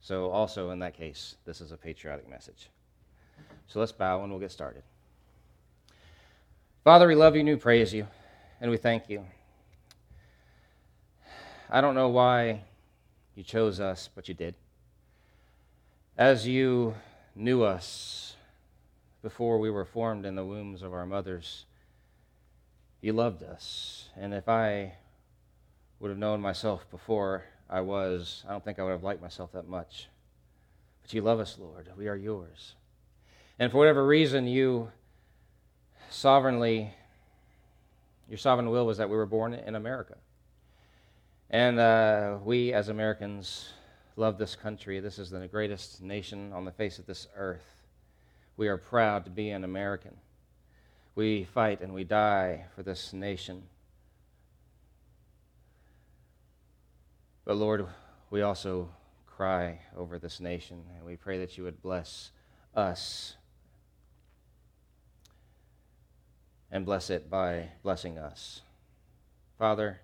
So also in that case, this is a patriotic message. So let's bow and we'll get started. Father, we love you and we praise you, and we thank you. I don't know why you chose us, but you did. As you knew us before we were formed in the wombs of our mothers, you loved us. And if I would have known myself before I don't think I would have liked myself that much. But you love us, Lord. We are yours. And for whatever reason, your sovereign will was that we were born in America. And we as Americans love this country. This is the greatest nation on the face of this earth. We are proud to be an American. We fight and we die for this nation. But Lord, we also cry over this nation, and we pray that you would bless us and bless it by blessing us. Father,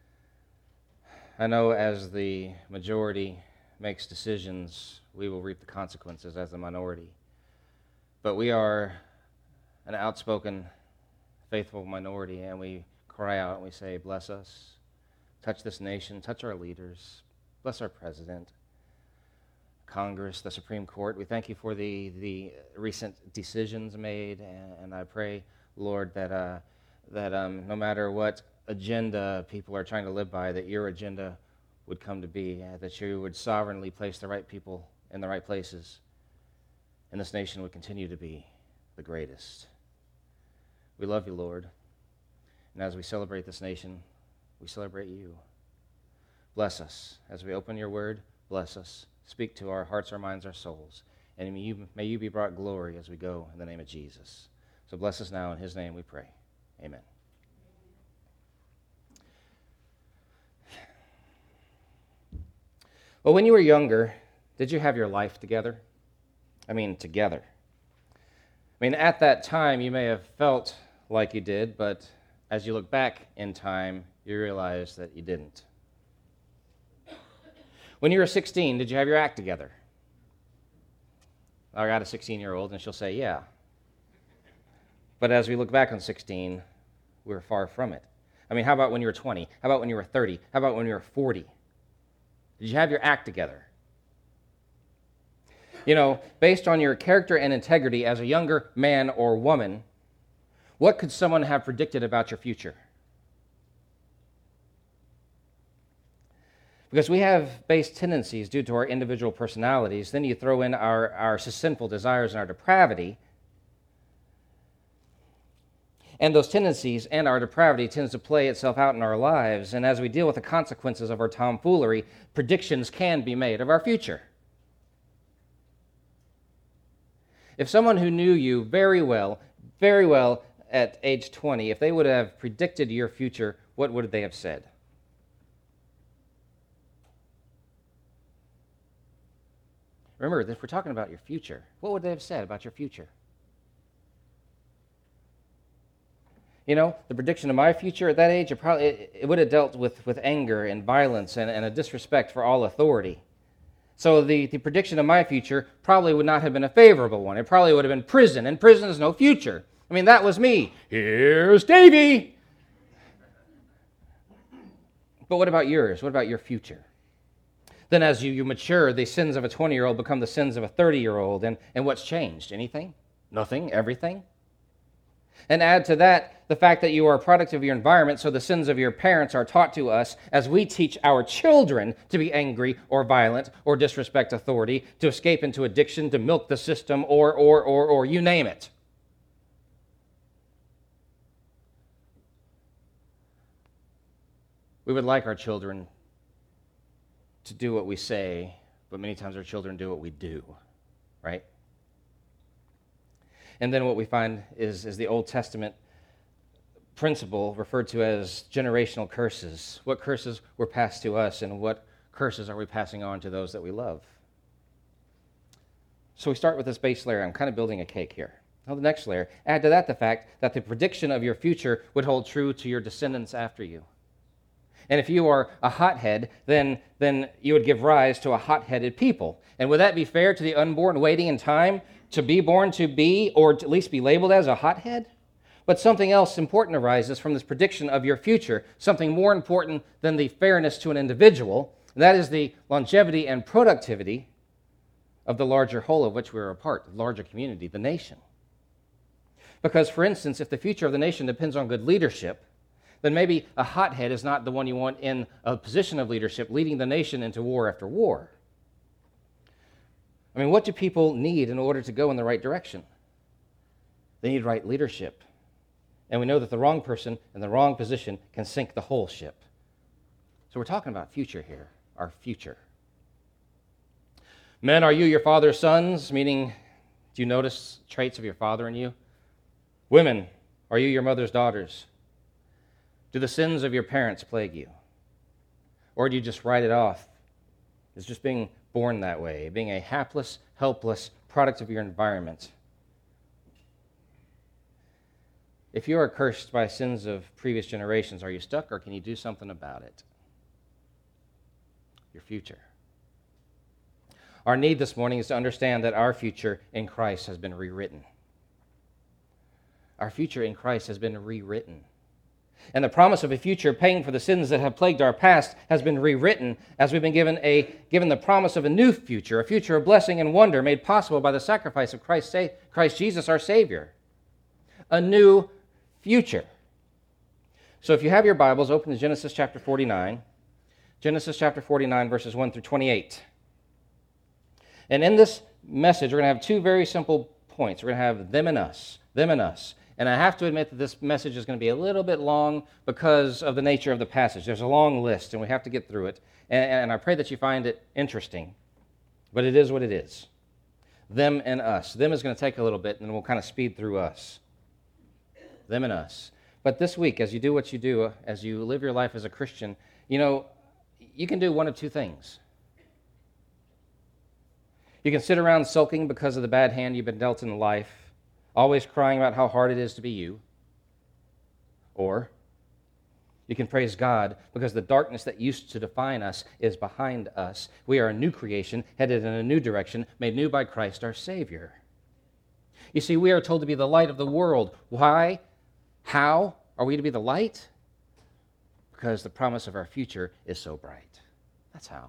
I know as the majority makes decisions, we will reap the consequences as the minority. But we are an outspoken, faithful minority, and we cry out and we say, bless us. Touch this nation, touch our leaders, bless our president, Congress, the Supreme Court. We thank you for the recent decisions made, and I pray, Lord, that no matter what agenda people are trying to live by, that your agenda would come to be, that you would sovereignly place the right people in the right places, and this nation would continue to be the greatest. We love you, Lord, and as we celebrate this nation, we celebrate you. Bless us as we open your word. Bless us. Speak to our hearts, our minds, our souls. And may you be brought glory as we go in the name of Jesus. So bless us now. In his name we pray. Amen. Well, when you were younger, did you have your life together? I mean, together. I mean, at that time, you may have felt like you did, but as you look back in time, you realize that you didn't. When you were 16, did you have your act together? I got a 16-year-old, and she'll say, yeah. But as we look back on 16, we were far from it. I mean, how about when you were 20? How about when you were 30? How about when you were 40? Did you have your act together? You know, based on your character and integrity as a younger man or woman, what could someone have predicted about your future? Because we have base tendencies due to our individual personalities. Then you throw in our sinful desires and our depravity. And those tendencies and our depravity tends to play itself out in our lives. And as we deal with the consequences of our tomfoolery, predictions can be made of our future. If someone who knew you very well at age 20, if they would have predicted your future, what would they have said? Remember, if we're talking about your future, what would they have said about your future? You know, the prediction of my future at that age, it would have dealt with anger and violence and a disrespect for all authority. So the prediction of my future probably would not have been a favorable one. It probably would have been prison, and prison is no future. I mean, that was me. Here's Davy. But what about yours? What about your future? Then as you mature, the sins of a 20-year-old become the sins of a 30-year-old. And what's changed? Anything? Nothing? Everything? And add to that the fact that you are a product of your environment, so the sins of your parents are taught to us as we teach our children to be angry or violent or disrespect authority, to escape into addiction, to milk the system, or you name it. We would like our children to do what we say, but many times our children do what we do, right? And then what we find is the Old Testament principle referred to as generational curses. What curses were passed to us, and what curses are we passing on to those that we love? So we start with this base layer. I'm kind of building a cake here. Now the next layer, add to that the fact that the prediction of your future would hold true to your descendants after you. And if you are a hothead, then you would give rise to a hot-headed people. And would that be fair to the unborn waiting in time to be born to be, or at least be labeled as, a hothead? But something else important arises from this prediction of your future, something more important than the fairness to an individual, and that is the longevity and productivity of the larger whole of which we're a part, the larger community, the nation. Because, for instance, if the future of the nation depends on good leadership, then maybe a hothead is not the one you want in a position of leadership, leading the nation into war after war. I mean, what do people need in order to go in the right direction? They need right leadership. And we know that the wrong person in the wrong position can sink the whole ship. So we're talking about future here, our future. Men, are you your father's sons? Meaning, do you notice traits of your father in you? Women, are you your mother's daughters? Do the sins of your parents plague you? Or do you just write it off as just being born that way, being a hapless, helpless product of your environment? If you are cursed by sins of previous generations, are you stuck, or can you do something about it? Your future. Our need this morning is to understand that our future in Christ has been rewritten. Our future in Christ has been rewritten. And the promise of a future paying for the sins that have plagued our past has been rewritten as we've been given the promise of a new future, a future of blessing and wonder made possible by the sacrifice of Christ Jesus, our Savior. A new future. So if you have your Bibles, open to Genesis chapter 49. Genesis chapter 49, verses 1 through 28. And in this message, we're going to have two very simple points. We're going to have them and us, them and us. And I have to admit that this message is going to be a little bit long because of the nature of the passage. There's a long list, and we have to get through it. And I pray that you find it interesting. But it is what it is. Them and us. Them is going to take a little bit, and we'll kind of speed through us. Them and us. But this week, as you do what you do, as you live your life as a Christian, you can do one of two things. You can sit around sulking because of the bad hand you've been dealt in life, always crying about how hard it is to be you. Or you can praise God because the darkness that used to define us is behind us. We are a new creation, headed in a new direction, made new by Christ our Savior. You see, we are told to be the light of the world. Why? How are we to be the light? Because the promise of our future is so bright. That's how.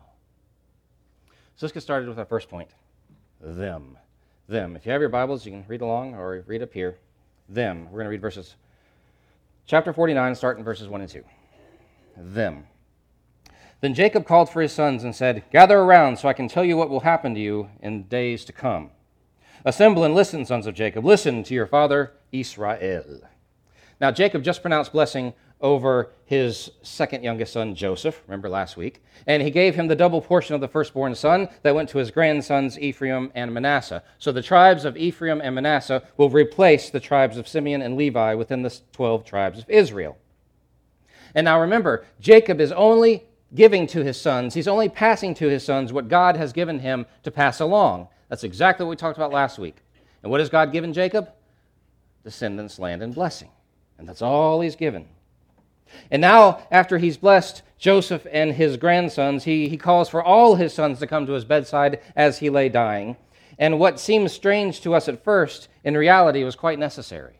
So let's get started with our first point. Them. Them. If you have your Bibles, you can read along or read up here. Them. We're going to read chapter 49, starting verses 1 and 2. Them. Then Jacob called for his sons and said, "Gather around so I can tell you what will happen to you in days to come. Assemble and listen, sons of Jacob. Listen to your father Israel." Now, Jacob just pronounced blessing over his second youngest son, Joseph, remember last week, and he gave him the double portion of the firstborn son that went to his grandsons Ephraim and Manasseh. So the tribes of Ephraim and Manasseh will replace the tribes of Simeon and Levi within the 12 tribes of Israel. And now remember, Jacob is only giving to his sons, he's only passing to his sons what God has given him to pass along. That's exactly what we talked about last week. And what has God given Jacob? Descendants, land, and blessing. And that's all he's given. And now, after he's blessed Joseph and his grandsons, he calls for all his sons to come to his bedside as he lay dying. And what seems strange to us at first, in reality, was quite necessary.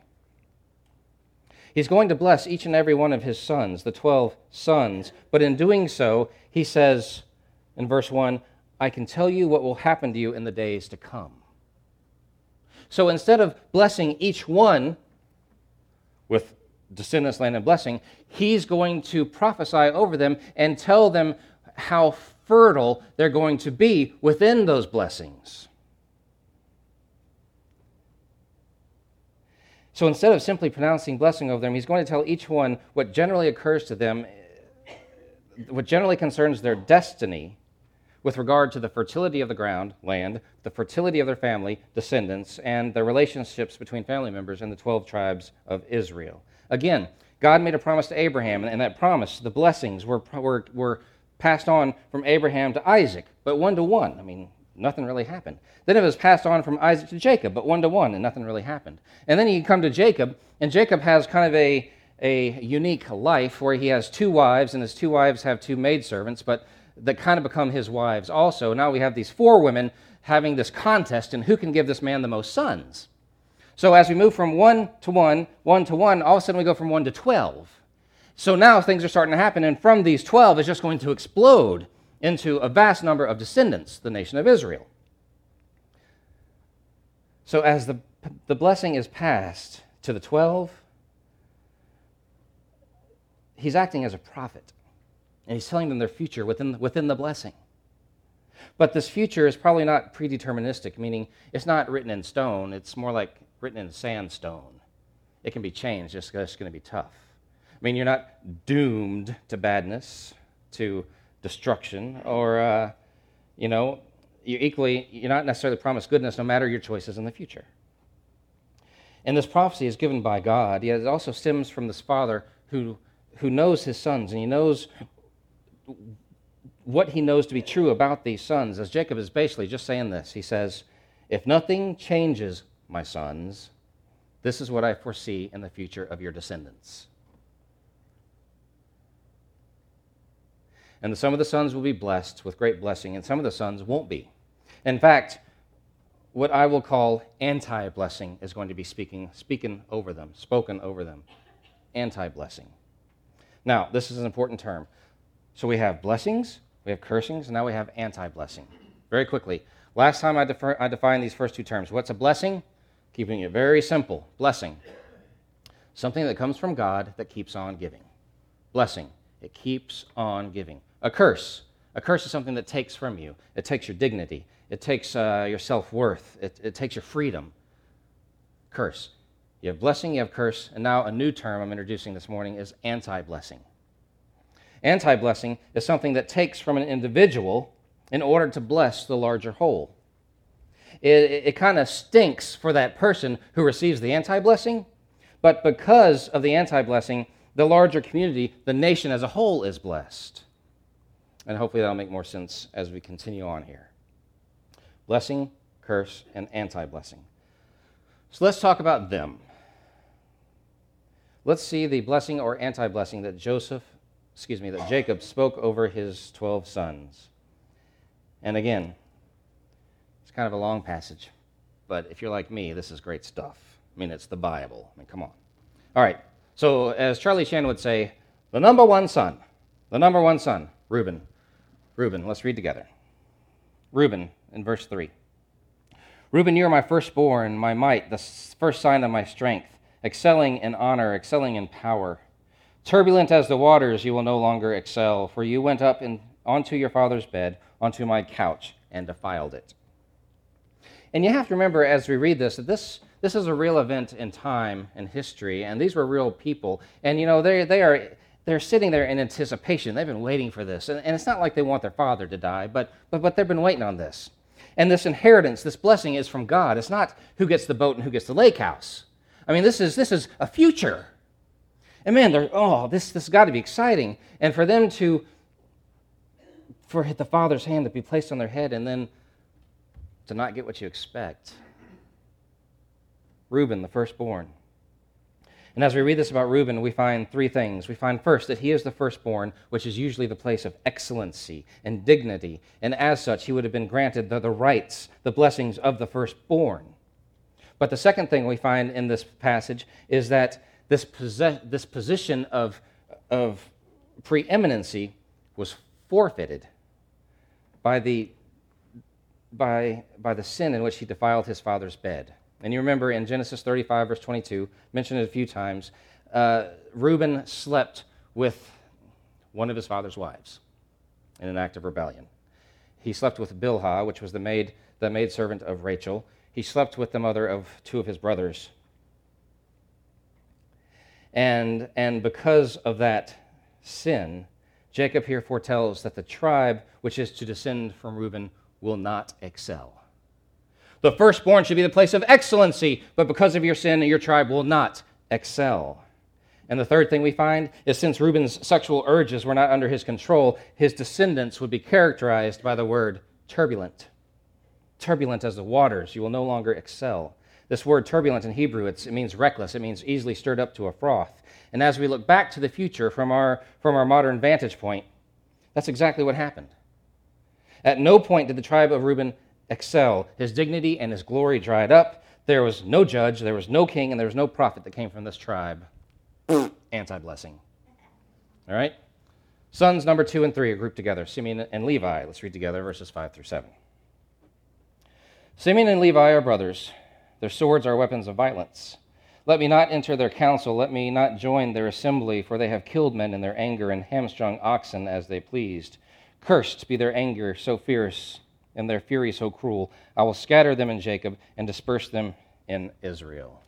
He's going to bless each and every one of his sons, the 12 sons. But in doing so, he says in verse 1, "I can tell you what will happen to you in the days to come." So instead of blessing each one with descendants, land, and blessing, he's going to prophesy over them and tell them how fertile they're going to be within those blessings. So instead of simply pronouncing blessing over them, he's going to tell each one what generally occurs to them, what generally concerns their destiny with regard to the fertility of the ground, land, the fertility of their family, descendants, and the relationships between family members in the 12 tribes of Israel. Again, God made a promise to Abraham, and that promise, the blessings, were passed on from Abraham to Isaac, but 1 to 1. I mean, nothing really happened. Then it was passed on from Isaac to Jacob, but 1 to 1, and nothing really happened. And then you come to Jacob, and Jacob has kind of a unique life where he has two wives, and his two wives have two maidservants, but that kind of become his wives also. Now we have these four women having this contest in who can give this man the most sons. So as we move from 1 to 1, 1 to 1, all of a sudden we go from 1 to 12. So now things are starting to happen, and from these 12 is just going to explode into a vast number of descendants, the nation of Israel. So as the blessing is passed to the 12, he's acting as a prophet, and he's telling them their future within the blessing. But this future is probably not predeterministic, meaning it's not written in stone. It's more like written in sandstone. It can be changed, it's just going to be tough. I mean, you're not doomed to badness, to destruction, or, you're not necessarily promised goodness no matter your choices in the future. And this prophecy is given by God, yet it also stems from this father who knows his sons, and he knows what he knows to be true about these sons. As Jacob is basically just saying this, he says, if nothing changes, my sons, this is what I foresee in the future of your descendants. And some of the sons will be blessed with great blessing, and some of the sons won't be. In fact, what I will call anti-blessing is going to be spoken over them. Anti-blessing. Now, this is an important term. So we have blessings, we have cursings, and now we have anti-blessing. Very quickly, last time I defined these first two terms. What's a blessing? Keeping it very simple. Blessing. Something that comes from God that keeps on giving. Blessing. It keeps on giving. A curse. A curse is something that takes from you. It takes your dignity. It takes your self-worth. It takes your freedom. Curse. You have blessing, you have curse, and now a new term I'm introducing this morning is anti-blessing. Anti-blessing is something that takes from an individual in order to bless the larger whole. It kind of stinks for that person who receives the anti-blessing, but because of the anti-blessing, the larger community, the nation as a whole, is blessed. And hopefully that'll make more sense as we continue on here. Blessing, curse, and anti-blessing. So let's talk about them. Let's see the blessing or anti-blessing that Jacob spoke over his 12 sons. And again, it's kind of a long passage, but if you're like me, this is great stuff. I mean, it's the Bible. I mean, come on. All right, so as Charlie Chan would say, the number one son, Reuben. Reuben, let's read together. Reuben, in verse 3. Reuben, you are my firstborn, my might, the first sign of my strength, excelling in honor, excelling in power. Turbulent as the waters, you will no longer excel, for you went up onto your father's bed, onto my couch, and defiled it. And you have to remember as we read this, that this is a real event in time and history, and these were real people. And they're sitting there in anticipation. They've been waiting for this. And it's not like they want their father to die, but they've been waiting on this. And this inheritance, this blessing is from God. It's not who gets the boat and who gets the lake house. I mean, this is a future. And man, this has got to be exciting. And for them for the father's hand to be placed on their head and then to not get what you expect. Reuben, the firstborn. And as we read this about Reuben, we find three things. We find first that he is the firstborn, which is usually the place of excellency and dignity. And as such, he would have been granted the rights, the blessings of the firstborn. But the second thing we find in this passage is that this position of preeminency was forfeited by the sin in which he defiled his father's bed. And you remember in Genesis 35, verse 22, mentioned it a few times, Reuben slept with one of his father's wives in an act of rebellion. He slept with Bilhah, which was the maidservant of Rachel. He slept with the mother of two of his brothers. And because of that sin, Jacob here foretells that the tribe which is to descend from Reuben will not excel. The firstborn should be the place of excellency, but because of your sin, your tribe will not excel. And the third thing we find is since Reuben's sexual urges were not under his control, his descendants would be characterized by the word turbulent. Turbulent as the waters, you will no longer excel. This word turbulent in Hebrew, it means reckless. It means easily stirred up to a froth. And as we look back to the future from our modern vantage point, that's exactly what happened. At no point did the tribe of Reuben excel. His dignity and his glory dried up. There was no judge, there was no king, and there was no prophet that came from this tribe. Anti-blessing. All right? Sons number 2 and 3 are grouped together, Simeon and Levi. Let's read together verses 5 through 7. Simeon and Levi are brothers. Their swords are weapons of violence. Let me not enter their council. Let me not join their assembly, for they have killed men in their anger and hamstrung oxen as they pleased. Cursed be their anger so fierce and their fury so cruel. I will scatter them in Jacob and disperse them in Israel.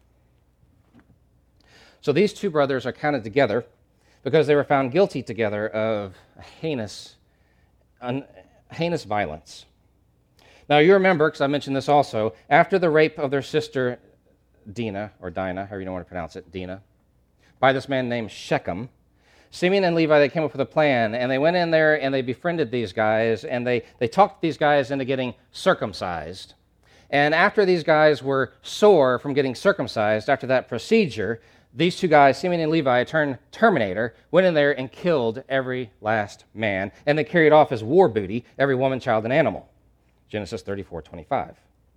So these two brothers are counted together because they were found guilty together of heinous violence. Now you remember, because I mentioned this also, after the rape of their sister Dinah, or Dinah, however you don't want to pronounce it, Dinah, by this man named Shechem, Simeon and Levi, they came up with a plan, and they went in there and they befriended these guys, and they talked these guys into getting circumcised. And after these guys were sore from getting circumcised, after that procedure, these two guys, Simeon and Levi, turned Terminator, went in there and killed every last man, and they carried off as war booty every woman, child, and animal. Genesis 34:25.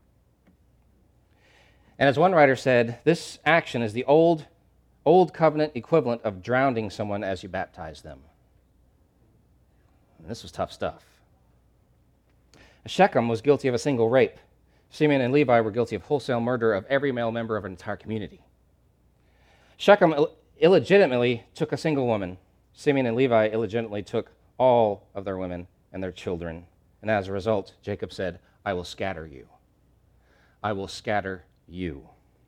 And as one writer said, this action is the old covenant equivalent of drowning someone as you baptize them. And this was tough stuff. Shechem was guilty of a single rape. Simeon and Levi were guilty of wholesale murder of every male member of an entire community. Shechem illegitimately took a single woman. Simeon and Levi illegitimately took all of their women and their children. And as a result, Jacob said, I will scatter you. I will scatter you.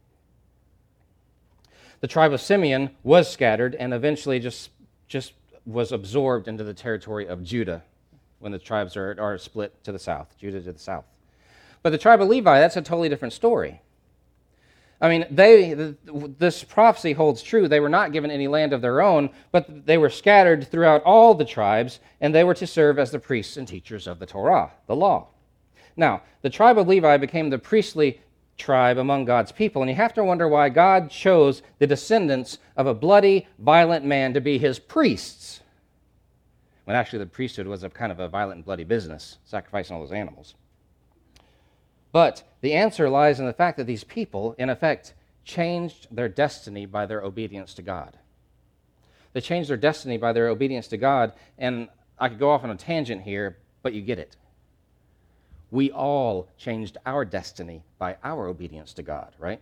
The tribe of Simeon was scattered and eventually just was absorbed into the territory of Judah when the tribes are split to the south, Judah to the south. But the tribe of Levi, that's a totally different story. I mean, this prophecy holds true. They were not given any land of their own, but they were scattered throughout all the tribes, and they were to serve as the priests and teachers of the Torah, the law. Now, the tribe of Levi became the priestly tribe among God's people, and you have to wonder why God chose the descendants of a bloody, violent man to be his priests, when actually the priesthood was a kind of a violent and bloody business, sacrificing all those animals. But the answer lies in the fact that these people, in effect, changed their destiny by their obedience to God. They changed their destiny by their obedience to God, and I could go off on a tangent here, but you get it. We all changed our destiny by our obedience to God, right?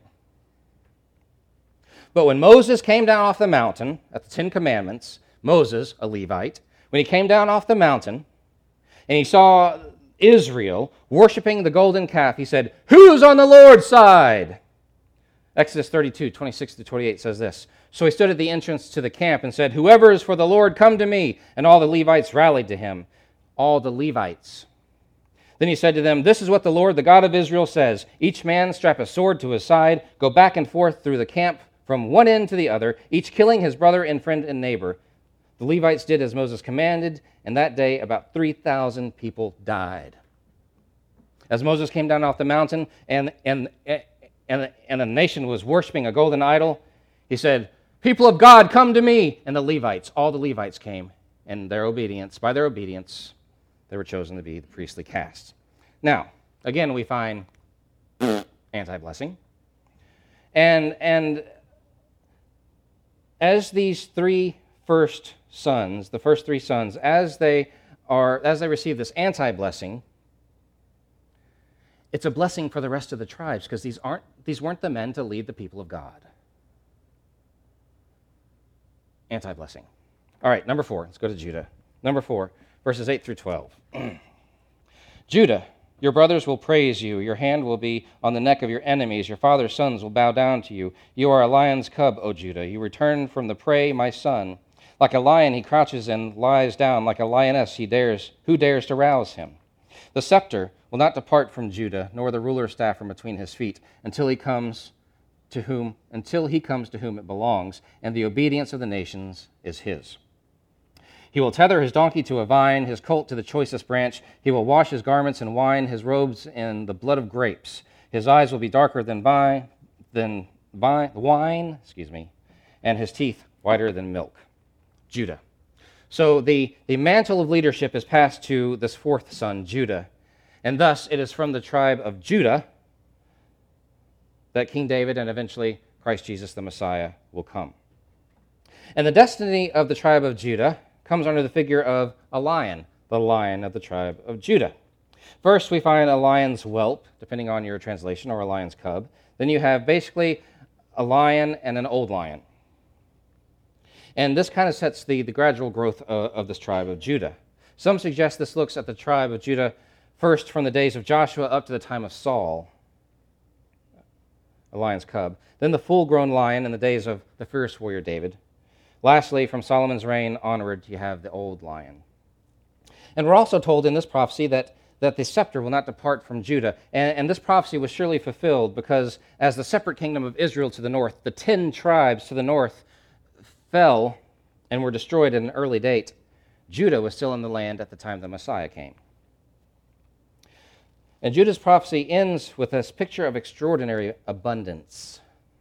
But when Moses came down off the mountain at the Ten Commandments, Moses, a Levite, when he came down off the mountain and he saw Israel worshiping the golden calf, he said, "Who's on the Lord's side?" Exodus 32:26-28 says this. So he stood at the entrance to the camp and said, "Whoever is for the Lord, come to me." And all the Levites rallied to him. All the Levites. Then he said to them, "This is what the Lord, the God of Israel, says. Each man strap a sword to his side, go back and forth through the camp from one end to the other, each killing his brother and friend and neighbor." The Levites did as Moses commanded, and that day about 3,000 people died. As Moses came down off the mountain and the nation was worshiping a golden idol, he said, "People of God, come to me." And the Levites, all the Levites came, and by their obedience, they were chosen to be the priestly caste. Now, again, we find anti-blessing. And as these the first three sons, as they receive this anti-blessing, it's a blessing for the rest of the tribes because these weren't the men to lead the people of God. Anti-blessing. All right, number 4. Let's go to Judah. Number 4, verses 8 through 12. Judah, your brothers will praise you. Your hand will be on the neck of your enemies. Your father's sons will bow down to you. You are a lion's cub, O Judah. You return from the prey, my son. Like a lion, he crouches and lies down. Like a lioness, who dares to rouse him? The scepter will not depart from Judah, nor the ruler's staff from between his feet, until he comes to whom it belongs, and the obedience of the nations is his. He will tether his donkey to a vine, his colt to the choicest branch. He will wash his garments in wine, his robes in the blood of grapes. His eyes will be darker than than wine, and his teeth whiter than milk. Judah. So the mantle of leadership is passed to this fourth son, Judah, and thus it is from the tribe of Judah that King David and eventually Christ Jesus the Messiah will come. And the destiny of the tribe of Judah comes under the figure of a lion, the lion of the tribe of Judah. First, we find a lion's whelp, depending on your translation, or a lion's cub. Then you have basically a lion and an old lion. And this kind of sets the gradual growth of this tribe of Judah. Some suggest this looks at the tribe of Judah first from the days of Joshua up to the time of Saul, a lion's cub. Then the full-grown lion in the days of the fierce warrior David. Lastly, from Solomon's reign onward, you have the old lion. And we're also told in this prophecy that the scepter will not depart from Judah. And this prophecy was surely fulfilled because as the separate kingdom of Israel to the north, the 10 tribes to the north fell and were destroyed at an early date, Judah was still in the land at the time the Messiah came. And Judah's prophecy ends with this picture of extraordinary abundance.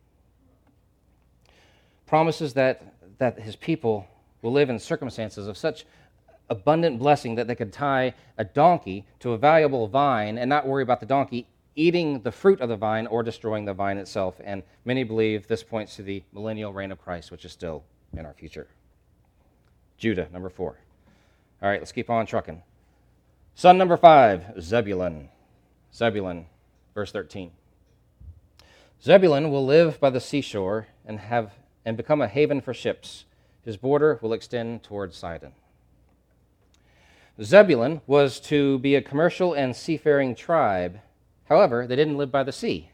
Promises that his people will live in circumstances of such abundant blessing that they could tie a donkey to a valuable vine and not worry about the donkey eating the fruit of the vine or destroying the vine itself. And many believe this points to the millennial reign of Christ, which is still in our future. Judah, number 4. All right, let's keep on trucking. Son number 5, Zebulun. Zebulun, verse 13. Zebulun will live by the seashore and become a haven for ships. His border will extend toward Sidon. Zebulun was to be a commercial and seafaring tribe. However, they didn't live by the sea.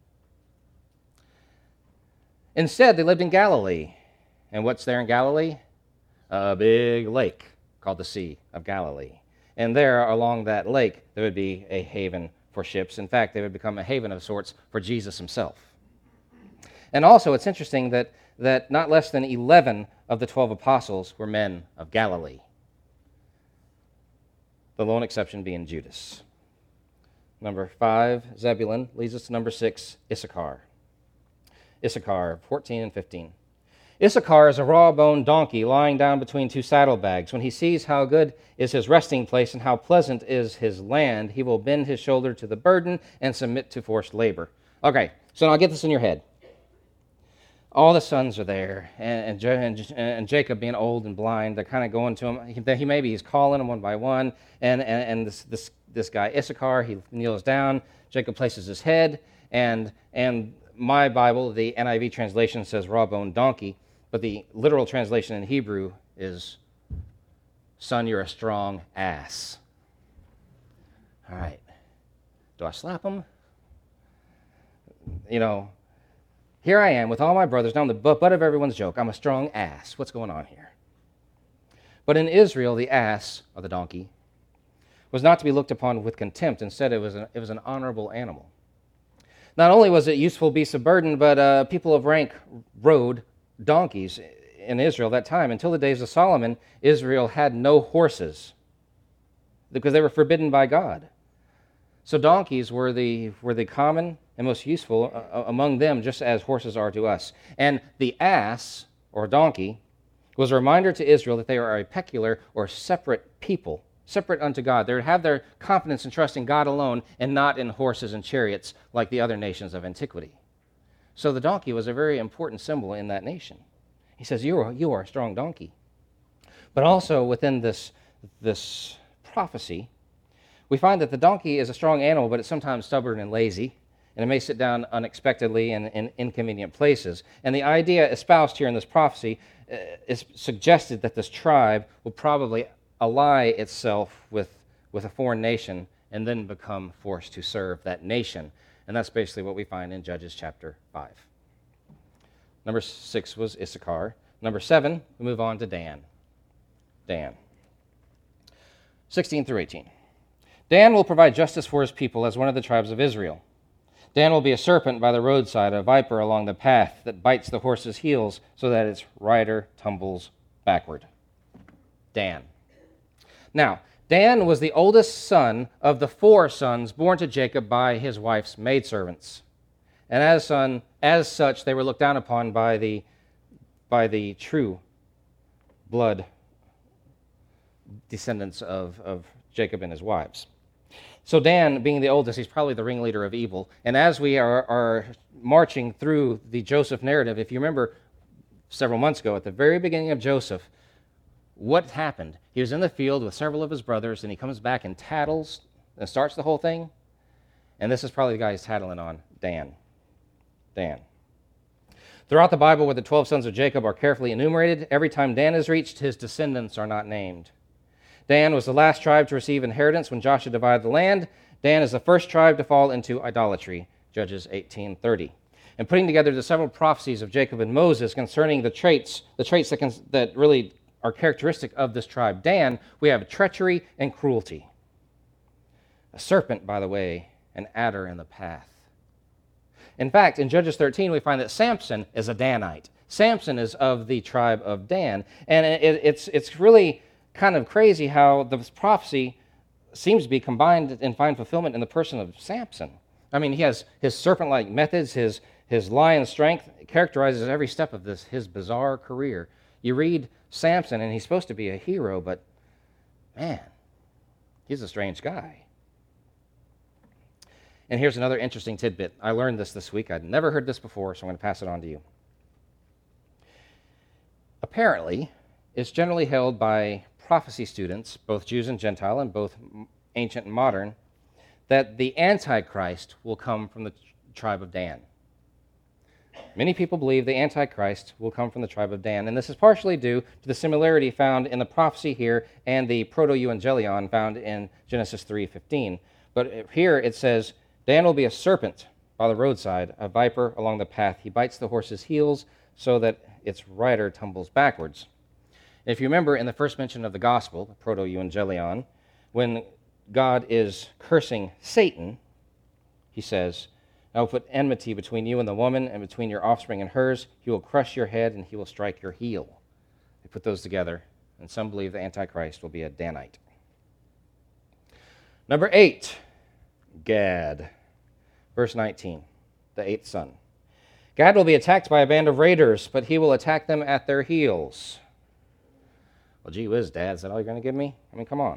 Instead, they lived in Galilee. And what's there in Galilee? A big lake called the Sea of Galilee. And there, along that lake, there would be a haven for ships. In fact, they would become a haven of sorts for Jesus himself. And also, it's interesting that not less than 11 of the 12 apostles were men of Galilee, the lone exception being Judas. Number 5, Zebulun, leads us to number 6, Issachar. Issachar, 14 and 15. Issachar is a raw-boned donkey lying down between 2 saddlebags. When he sees how good is his resting place and how pleasant is his land, he will bend his shoulder to the burden and submit to forced labor. Okay, so now get this in your head. All the sons are there, and Jacob, being old and blind, they're kind of going to him. He's calling them one by one, and this guy Issachar, he kneels down. Jacob places his head, and my Bible, the NIV translation, says raw-boned donkey, but the literal translation in Hebrew is, "Son, you're a strong ass." All right. Do I slap him? Here I am with all my brothers. Now I'm the butt of everyone's joke. I'm a strong ass. What's going on here? But in Israel, the ass, or the donkey, was not to be looked upon with contempt. Instead, it was an honorable animal. Not only was it a useful beast of burden, but people of rank rode donkeys in Israel that time. Until the days of Solomon, Israel had no horses because they were forbidden by God. So donkeys were the common and most useful among them, just as horses are to us. And the ass, or donkey, was a reminder to Israel that they are a peculiar or separate people, separate unto God. They would have their confidence and trust in God alone and not in horses and chariots like the other nations of antiquity. So the donkey was a very important symbol in that nation. He says, you are a strong donkey. But also within this prophecy, we find that the donkey is a strong animal, but it's sometimes stubborn and lazy, and it may sit down unexpectedly in inconvenient places. And the idea espoused here in this prophecy is suggested that this tribe will probably ally itself with a foreign nation and then become forced to serve that nation. And that's basically what we find in Judges chapter 5. Number 6 was Issachar. Number 7, we move on to Dan. Dan. 16 through 18. Dan will provide justice for his people as one of the tribes of Israel. Dan will be a serpent by the roadside, a viper along the path that bites the horse's heels so that its rider tumbles backward. Dan. Now, Dan was the oldest son of the 4 sons born to Jacob by his wife's maidservants. And as such, they were looked down upon by the true blood descendants of Jacob and his wives. So Dan, being the oldest, he's probably the ringleader of evil. And as we are marching through the Joseph narrative, if you remember several months ago, at the very beginning of Joseph, what happened? He was in the field with several of his brothers, and he comes back and tattles and starts the whole thing. And this is probably the guy he's tattling on, Dan. Throughout the Bible, where the 12 sons of Jacob are carefully enumerated, every time Dan is reached, his descendants are not named. Dan was the last tribe to receive inheritance when Joshua divided the land. Dan is the first tribe to fall into idolatry, Judges 18:30. And putting together the several prophecies of Jacob and Moses concerning the traits that really are characteristic of this tribe, Dan, we have treachery and cruelty. A serpent, by the way, an adder in the path. In fact, in Judges 13, we find that Samson is a Danite. Samson is of the tribe of Dan. And it's really kind of crazy how this prophecy seems to be combined and find fulfillment in the person of Samson. I mean, he has his serpent-like methods, his lion strength characterizes every step of his bizarre career. You read Samson, and he's supposed to be a hero, but man, he's a strange guy. And here's another interesting tidbit. I learned this week. I'd never heard this before, so I'm going to pass it on to you. Apparently, it's generally held by prophecy students, both Jews and Gentile, and both ancient and modern, that the Antichrist will come from the tribe of Dan. Many people believe the Antichrist will come from the tribe of Dan, and this is partially due to the similarity found in the prophecy here and the proto-evangelion found in Genesis 3:15. But here it says, Dan will be a serpent by the roadside, a viper along the path. He bites the horse's heels so that its rider tumbles backwards. If you remember in the first mention of the gospel, the proto-evangelion, when God is cursing Satan, he says, I will put enmity between you and the woman, and between your offspring and hers. He will crush your head, and he will strike your heel. They put those together, and some believe the Antichrist will be a Danite. Number 8, Gad. Verse 19, the eighth son. Gad will be attacked by a band of raiders, but he will attack them at their heels. Well, gee whiz, Dad, is that all you're going to give me? I mean, come on.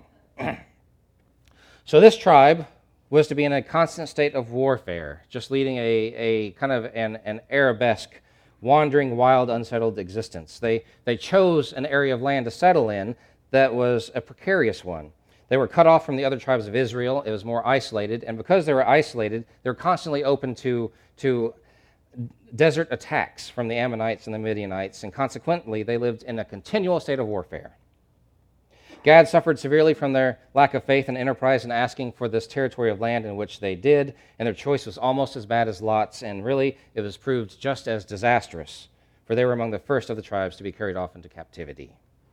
So this tribe was to be in a constant state of warfare, just leading a kind of an Arabesque, wandering, wild, unsettled existence. They chose an area of land to settle in that was a precarious one. They were cut off from the other tribes of Israel. It was more isolated, and because they were isolated, they were constantly open to desert attacks from the Ammonites and the Midianites, and consequently, they lived in a continual state of warfare. Gad suffered severely from their lack of faith and enterprise in asking for this territory of land in which they did, and their choice was almost as bad as Lot's, and really, it was proved just as disastrous, for they were among the first of the tribes to be carried off into captivity.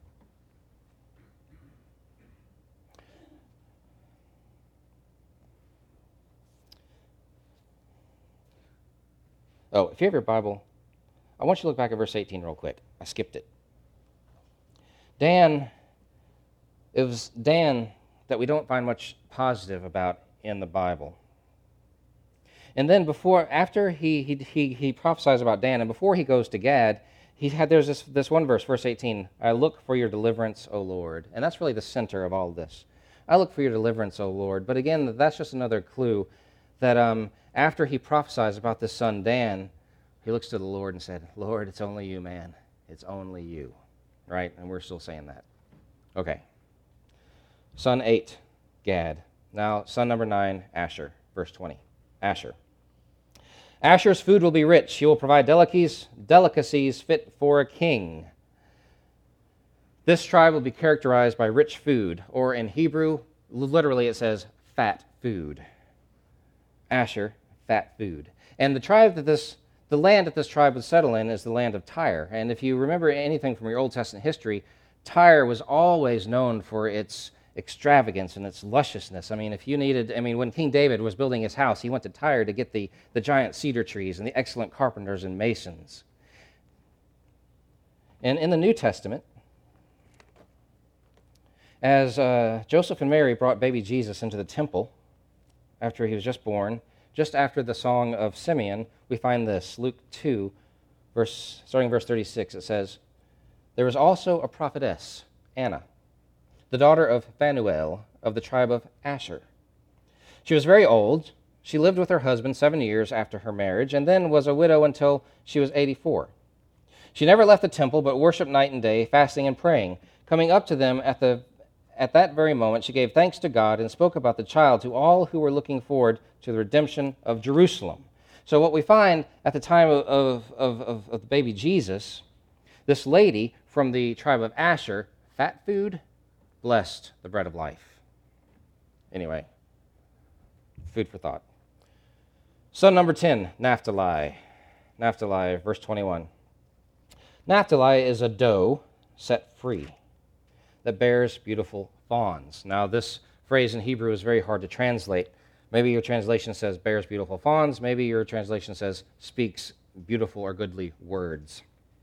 Oh, if you have your Bible, I want you to look back at verse 18 real quick. I skipped it. It was Dan that we don't find much positive about in the Bible. And then after he prophesies about Dan, and before he goes to Gad, there's this one verse, verse 18, I look for your deliverance, O Lord. And that's really the center of all of this. I look for your deliverance, O Lord. But again, that's just another clue that after he prophesies about this son Dan, he looks to the Lord and said, Lord, it's only you, man. It's only you. Right? And we're still saying that. Okay. Son 8, Gad. Now, son number 9, Asher. Verse 20. Asher. Asher's food will be rich. He will provide delicacies fit for a king. This tribe will be characterized by rich food, or in Hebrew, literally it says fat food. Asher, fat food. And the land that this tribe would settle in is the land of Tyre. And if you remember anything from your Old Testament history, Tyre was always known for its extravagance and its lusciousness. I mean, when King David was building his house, he went to Tyre to get the giant cedar trees and the excellent carpenters and masons. And in the New Testament, as Joseph and Mary brought baby Jesus into the temple after he was just born, just after the song of Simeon, we find this, Luke 2, starting verse 36. It says, "There was also a prophetess, Anna, the daughter of Phanuel of the tribe of Asher. She was very old. She lived with her husband 7 years after her marriage, and then was a widow until she was 84. She never left the temple, but worshipped night and day, fasting and praying. Coming up to them at that very moment, she gave thanks to God and spoke about the child to all who were looking forward to the redemption of Jerusalem." So what we find at the time of the baby Jesus, this lady from the tribe of Asher, fat food, blessed the bread of life. Anyway, food for thought. Son number 10, Naphtali. Naphtali, verse 21. Naphtali is a doe set free that bears beautiful fawns. Now, this phrase in Hebrew is very hard to translate. Maybe your translation says bears beautiful fawns. Maybe your translation says speaks beautiful or goodly words.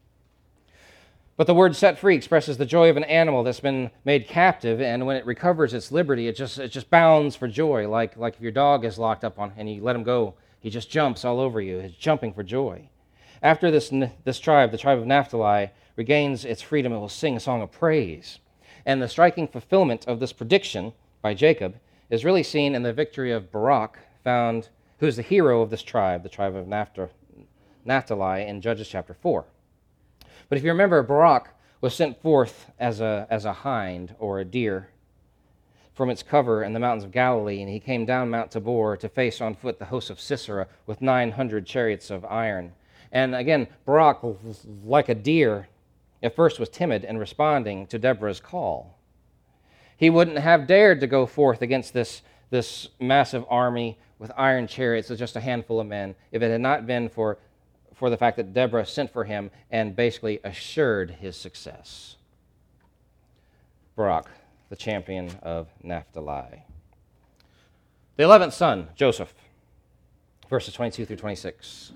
But the word set free expresses the joy of an animal that's been made captive, and when it recovers its liberty, it just bounds for joy, like if your dog is locked up on and you let him go, he just jumps all over you. He's jumping for joy. After this tribe, the tribe of Naphtali, regains its freedom, it will sing a song of praise. And the striking fulfillment of this prediction by Jacob is really seen in the victory of Barak, who is the hero of this tribe, the tribe of Naphtali, in Judges chapter 4. But if you remember, Barak was sent forth as a hind or a deer from its cover in the mountains of Galilee, and he came down Mount Tabor to face on foot the host of Sisera with 900 chariots of iron. And again, Barak, like a deer, at first was timid in responding to Deborah's call. He wouldn't have dared to go forth against this massive army with iron chariots of just a handful of men if it had not been for the fact that Deborah sent for him and basically assured his success. Barak, the champion of Naphtali. The 11th son, Joseph, verses 22 through 26.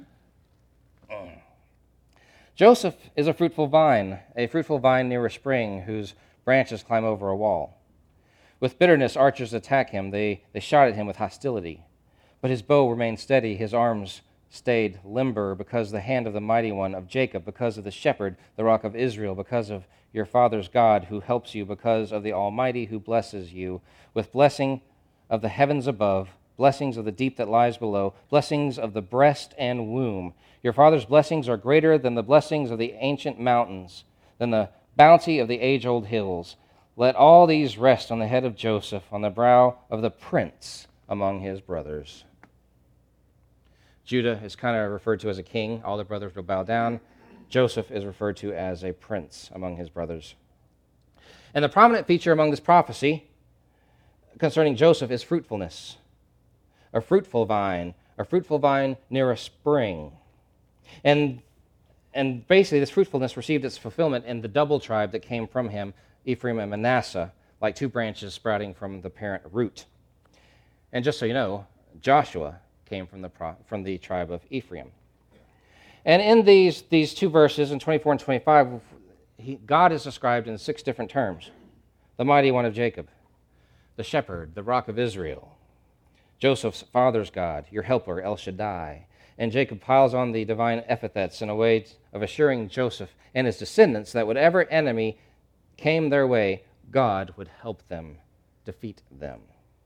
Joseph is a fruitful vine near a spring whose branches climb over a wall. With bitterness, archers attack him. They shot at him with hostility. But his bow remained steady, his arms stayed limber because the hand of the mighty one of Jacob, because of the shepherd, the rock of Israel, because of your father's God who helps you, because of the Almighty who blesses you with blessing of the heavens above, blessings of the deep that lies below, blessings of the breast and womb. Your father's blessings are greater than the blessings of the ancient mountains, than the bounty of the age-old hills. Let all these rest on the head of Joseph, on the brow of the prince among his brothers. Judah is kind of referred to as a king. All the brothers will bow down. Joseph is referred to as a prince among his brothers. And the prominent feature among this prophecy concerning Joseph is fruitfulness. A fruitful vine near a spring. And basically this fruitfulness received its fulfillment in the double tribe that came from him, Ephraim and Manasseh, like two branches sprouting from the parent root. And just so you know, Joshua came from the tribe of Ephraim. And in these two verses, in 24 and 25, God is described in 6 different terms. The mighty one of Jacob, the shepherd, the rock of Israel, Joseph's father's God, your helper, El Shaddai. And Jacob piles on the divine epithets in a way of assuring Joseph and his descendants that whatever enemy came their way, God would help them defeat them.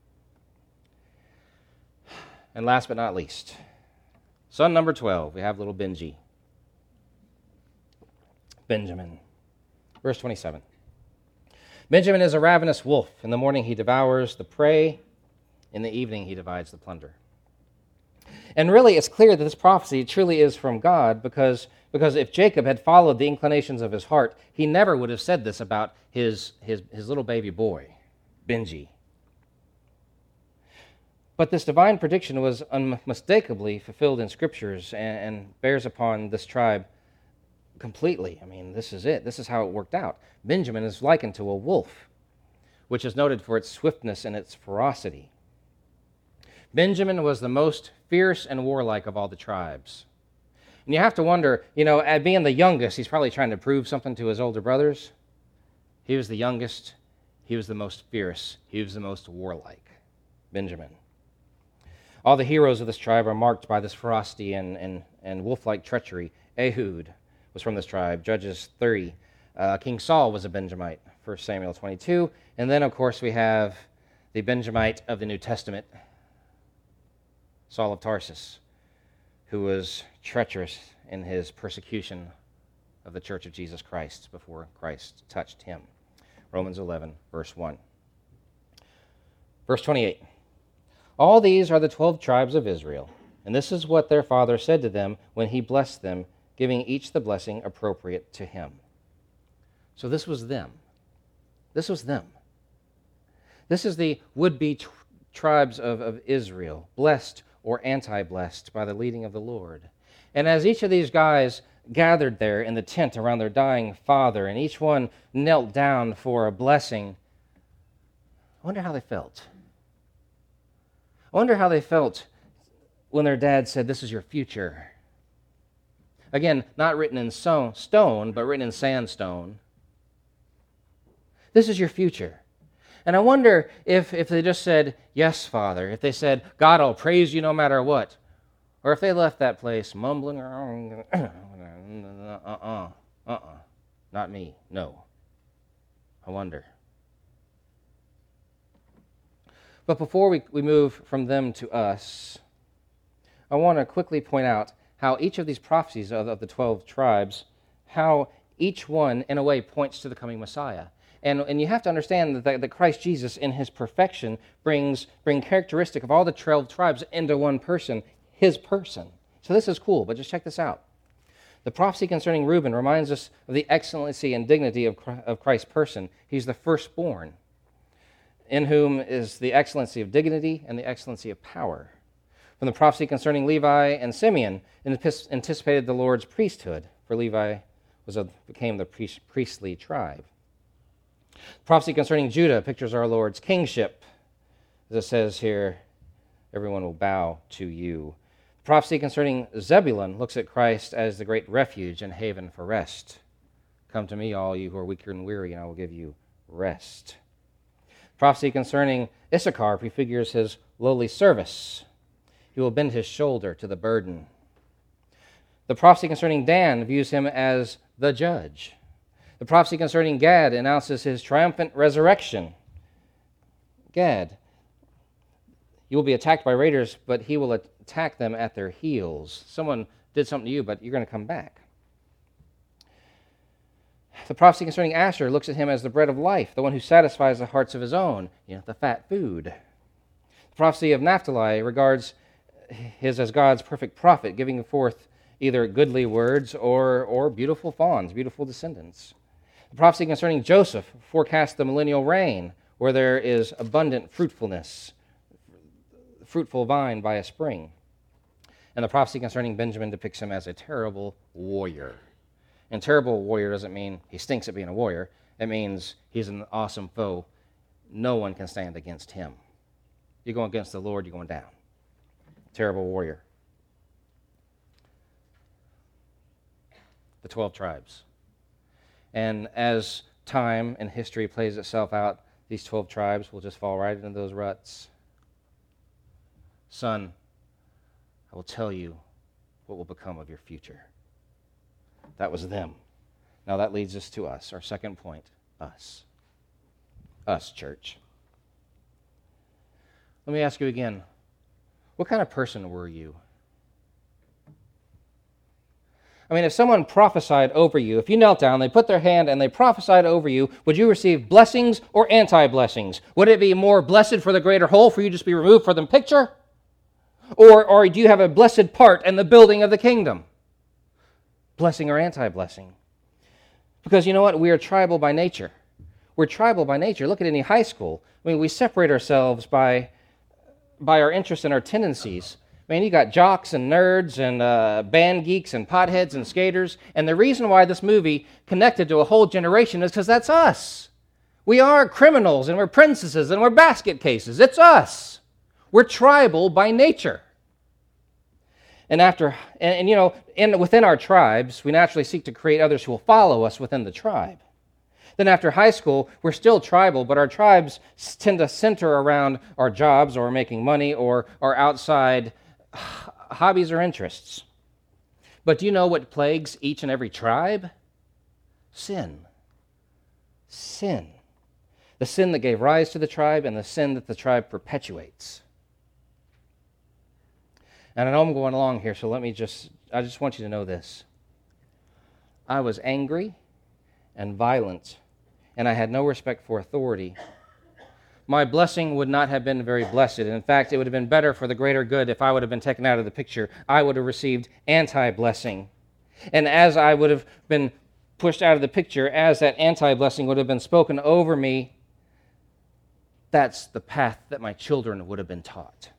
And last but not least, son number 12, we have little Benji. Benjamin. Verse 27. Benjamin is a ravenous wolf. In the morning he devours the prey. In the evening he divides the plunder. And really it's clear that this prophecy truly is from God because if Jacob had followed the inclinations of his heart, he never would have said this about his little baby boy, Benji. But this divine prediction was unmistakably fulfilled in Scriptures and bears upon this tribe completely. I mean, this is it. This is how it worked out. Benjamin is likened to a wolf, which is noted for its swiftness and its ferocity. Benjamin was the most fierce and warlike of all the tribes. And you have to wonder, at being the youngest, he's probably trying to prove something to his older brothers. He was the youngest. He was the most fierce. He was the most warlike. Benjamin. All the heroes of this tribe are marked by this ferocity and wolf-like treachery. Ehud was from this tribe. Judges 3. King Saul was a Benjamite, 1 Samuel 22. And then, of course, we have the Benjamite of the New Testament, Saul of Tarsus, who was treacherous in his persecution of the Church of Jesus Christ before Christ touched him. Romans 11, verse 1. Verse 28. All these are the 12 tribes of Israel, and this is what their father said to them when he blessed them, giving each the blessing appropriate to him. So this was them. This was them. This is the would-be tribes of Israel, blessed or anti-blessed by the leading of the Lord. And as each of these guys gathered there in the tent around their dying father, and each one knelt down for a blessing, I wonder how they felt. I wonder how they felt when their dad said, "This is your future." Again, not written in stone, but written in sandstone. This is your future. And I wonder if they just said, "Yes, Father," if they said, "God, I'll praise you no matter what," or if they left that place mumbling around, not me, no. I wonder. But before we move from them to us, I want to quickly point out how each of these prophecies of the 12 tribes, how each one, in a way, points to the coming Messiah. And you have to understand that Christ Jesus, in his perfection, bring characteristic of all the 12 tribes into one person, his person. So this is cool, but just check this out. The prophecy concerning Reuben reminds us of the excellency and dignity of Christ's person. He's the firstborn, in whom is the excellency of dignity and the excellency of power. From the prophecy concerning Levi and Simeon, anticipated the Lord's priesthood, for Levi became the priestly tribe. The prophecy concerning Judah pictures our Lord's kingship. As it says here, everyone will bow to you. The prophecy concerning Zebulun looks at Christ as the great refuge and haven for rest. Come to me, all you who are weak and weary, and I will give you rest. Prophecy concerning Issachar prefigures his lowly service. He will bend his shoulder to the burden. The prophecy concerning Dan views him as the judge. The prophecy concerning Gad announces his triumphant resurrection. Gad, you will be attacked by raiders, but he will attack them at their heels. Someone did something to you, but you're going to come back. The prophecy concerning Asher looks at him as the bread of life, the one who satisfies the hearts of his own, the fat food. The prophecy of Naphtali regards his as God's perfect prophet, giving forth either goodly words or beautiful fawns, beautiful descendants. The prophecy concerning Joseph forecasts the millennial reign, where there is abundant fruitfulness, fruitful vine by a spring. And the prophecy concerning Benjamin depicts him as a terrible warrior. And terrible warrior doesn't mean he stinks at being a warrior. It means he's an awesome foe. No one can stand against him. You're going against the Lord, you're going down. Terrible warrior. The 12 tribes. And as time and history plays itself out, these 12 tribes will just fall right into those ruts. Son, I will tell you what will become of your future. That was them. Now that leads us to us. Our second point, us. Us, church. Let me ask you again, what kind of person were you? I mean, if someone prophesied over you, if you knelt down, they put their hand and they prophesied over you, would you receive blessings or anti-blessings? Would it be more blessed for the greater whole for you to just be removed for the picture? Or do you have a blessed part in the building of the kingdom? Blessing or anti-blessing? Because you know what? We are tribal by nature. We're tribal by nature. Look at any high school. I mean, we separate ourselves by our interests and our tendencies. Man, you got jocks and nerds and band geeks and potheads and skaters. And the reason why this movie connected to a whole generation is because that's us. We are criminals and we're princesses and we're basket cases. It's us. We're tribal by nature. And within our tribes, we naturally seek to create others who will follow us within the tribe. Then after high school, we're still tribal, but our tribes tend to center around our jobs or making money or our outside hobbies or interests. But do you know what plagues each and every tribe? Sin. Sin. The sin that gave rise to the tribe and the sin that the tribe perpetuates. And I know I'm going along here, so I just want you to know this. I was angry and violent, and I had no respect for authority. My blessing would not have been very blessed. In fact, it would have been better for the greater good if I would have been taken out of the picture. I would have received anti-blessing. And as I would have been pushed out of the picture, as that anti-blessing would have been spoken over me, that's the path that my children would have been taught.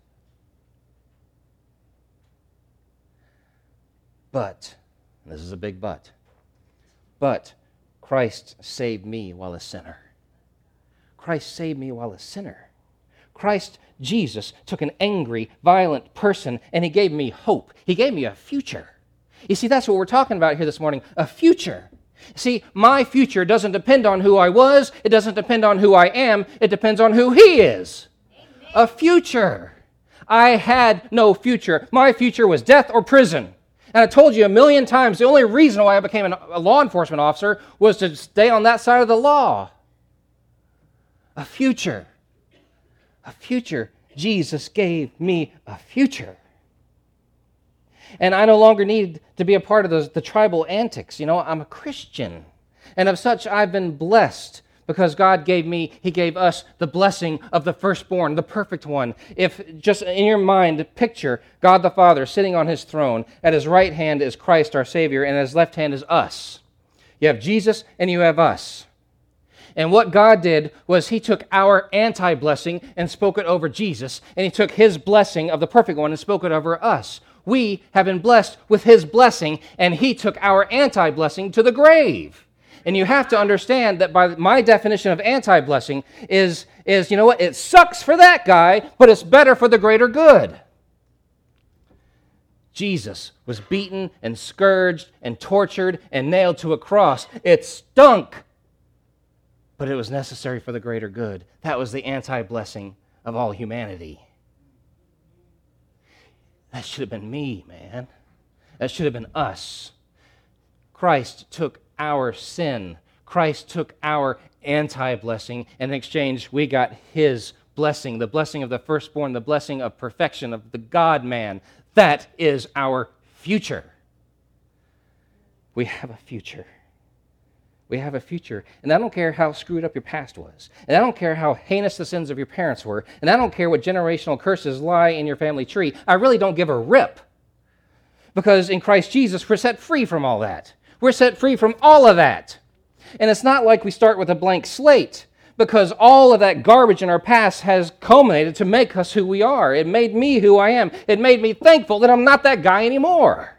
But, and this is a big but Christ saved me while a sinner. Christ saved me while a sinner. Christ, Jesus, took an angry, violent person and he gave me hope. He gave me a future. You see, that's what we're talking about here this morning, a future. See, my future doesn't depend on who I was. It doesn't depend on who I am. It depends on who he is. Amen. A future. I had no future. My future was death or prison. And I told you a million times, the only reason why I became a law enforcement officer was to stay on that side of the law. A future. A future. Jesus gave me a future. And I no longer need to be a part of the tribal antics. You know, I'm a Christian. And of such, I've been blessed because God He gave us the blessing of the firstborn, the perfect one. If just in your mind, picture God the Father sitting on his throne. At his right hand is Christ our Savior, and at his left hand is us. You have Jesus and you have us. And what God did was he took our anti-blessing and spoke it over Jesus, and he took his blessing of the perfect one and spoke it over us. We have been blessed with his blessing, and he took our anti-blessing to the grave. And you have to understand that by my definition of anti-blessing is you know what? It sucks for that guy, but it's better for the greater good. Jesus was beaten and scourged and tortured and nailed to a cross. It stunk, but it was necessary for the greater good. That was the anti-blessing of all humanity. That should have been me, man. That should have been us. Christ took our sin. Christ took our anti-blessing, and in exchange, we got his blessing, the blessing of the firstborn, the blessing of perfection, of the God-man. That is our future. We have a future. We have a future. And I don't care how screwed up your past was. And I don't care how heinous the sins of your parents were. And I don't care what generational curses lie in your family tree. I really don't give a rip. Because in Christ Jesus, we're set free from all that. We're set free from all of that. And it's not like we start with a blank slate, because all of that garbage in our past has culminated to make us who we are. It made me who I am. It made me thankful that I'm not that guy anymore.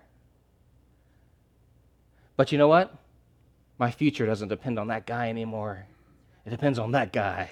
But you know what? My future doesn't depend on that guy anymore. It depends on that guy.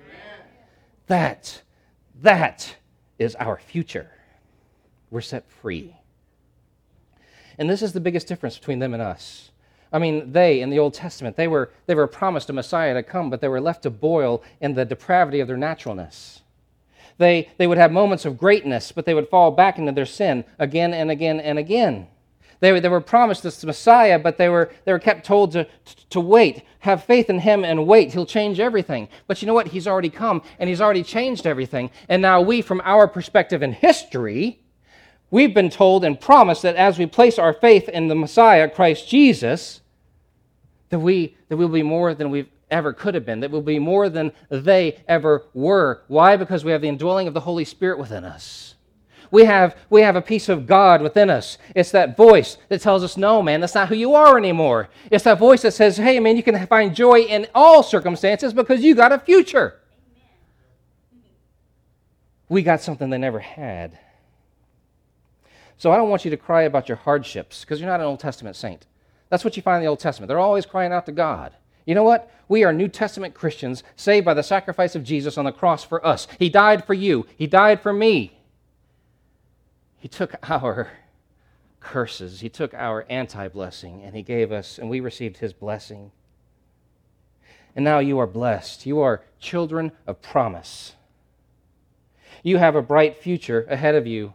That is our future. We're set free. And this is the biggest difference between them and us. I mean, they, in the Old Testament, they were promised a Messiah to come, but they were left to boil in the depravity of their naturalness. They would have moments of greatness, but they would fall back into their sin again and again and again. They were promised this Messiah, but they were kept told to wait, have faith in him and wait. He'll change everything. But you know what? He's already come, and he's already changed everything. And now we, from our perspective in history, we've been told and promised that as we place our faith in the Messiah, Christ Jesus, that we'll be more than we've ever could have been, that we'll be more than they ever were. Why? Because we have the indwelling of the Holy Spirit within us. We have a piece of God within us. It's that voice that tells us, no, man, that's not who you are anymore. It's that voice that says, hey, man, you can find joy in all circumstances because you got a future. Amen. We got something they never had. So I don't want you to cry about your hardships because you're not an Old Testament saint. That's what you find in the Old Testament. They're always crying out to God. You know what? We are New Testament Christians saved by the sacrifice of Jesus on the cross for us. He died for you. He died for me. He took our curses. He took our anti-blessing, and he gave us, and we received his blessing. And now you are blessed. You are children of promise. You have a bright future ahead of you.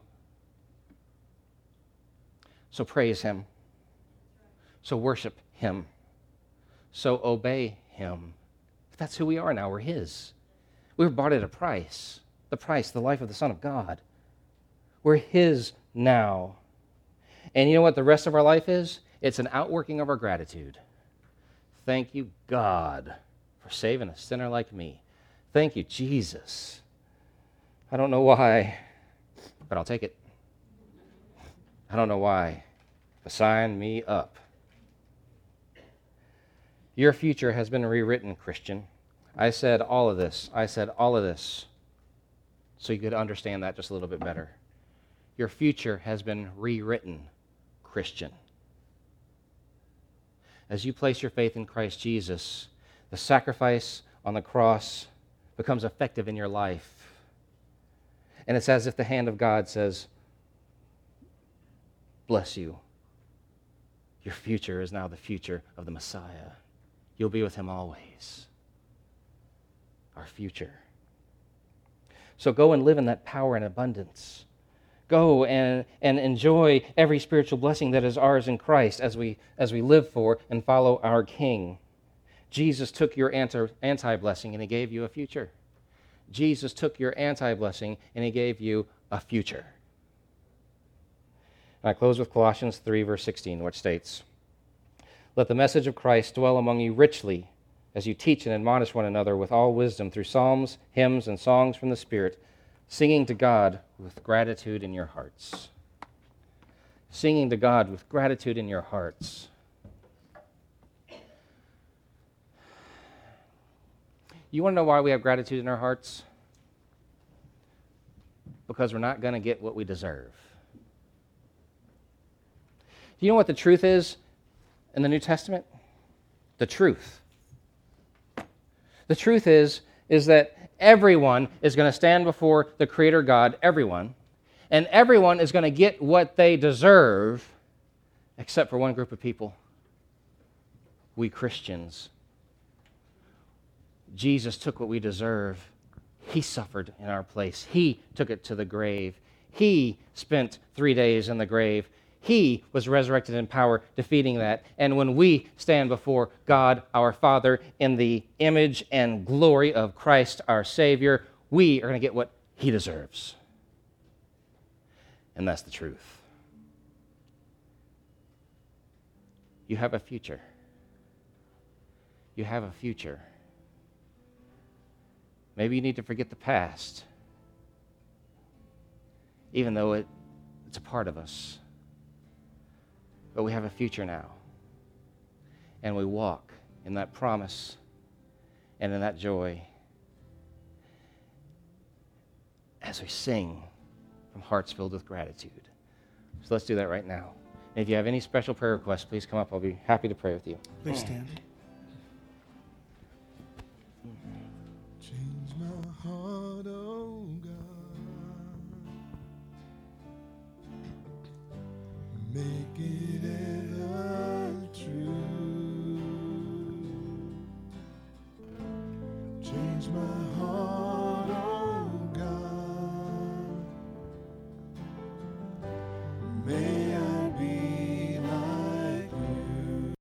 So praise Him. So worship Him. So obey Him. That's who we are now. We're His. We were bought at a price. The price, the life of the Son of God. We're His now. And you know what the rest of our life is? It's an outworking of our gratitude. Thank you, God, for saving a sinner like me. Thank you, Jesus. I don't know why, but I'll take it. I don't know why, but sign me up. Your future has been rewritten, Christian. I said all of this. So you could understand that just a little bit better. Your future has been rewritten, Christian. As you place your faith in Christ Jesus, the sacrifice on the cross becomes effective in your life. And it's as if the hand of God says, bless you. Your future is now the future of the Messiah. You'll be with Him always. Our future. So go and live in that power and abundance. Go and enjoy every spiritual blessing that is ours in Christ as we live for and follow our King. Jesus took your anti-blessing and He gave you a future. Jesus took your anti-blessing and He gave you a future. And I close with Colossians 3, verse 16, which states, let the message of Christ dwell among you richly as you teach and admonish one another with all wisdom through psalms, hymns, and songs from the Spirit, singing to God with gratitude in your hearts. Singing to God with gratitude in your hearts. You want to know why we have gratitude in our hearts? Because we're not going to get what we deserve. Do you know what the truth is in the New Testament? The truth. The truth is that everyone is going to stand before the Creator God, everyone, and everyone is going to get what they deserve, except for one group of people. We Christians. Jesus took what we deserve. He suffered in our place. He took it to the grave. He spent 3 days in the grave. He was resurrected in power, defeating that. And when we stand before God, our Father, in the image and glory of Christ, our Savior, we are going to get what He deserves. And that's the truth. You have a future. You have a future. Maybe you need to forget the past, even though it's a part of us. But we have a future now. And we walk in that promise and in that joy as we sing from hearts filled with gratitude. So let's do that right now. And if you have any special prayer requests, please come up. I'll be happy to pray with you. Please stand. Change my heart, oh God. Make it ever true. Change my heart.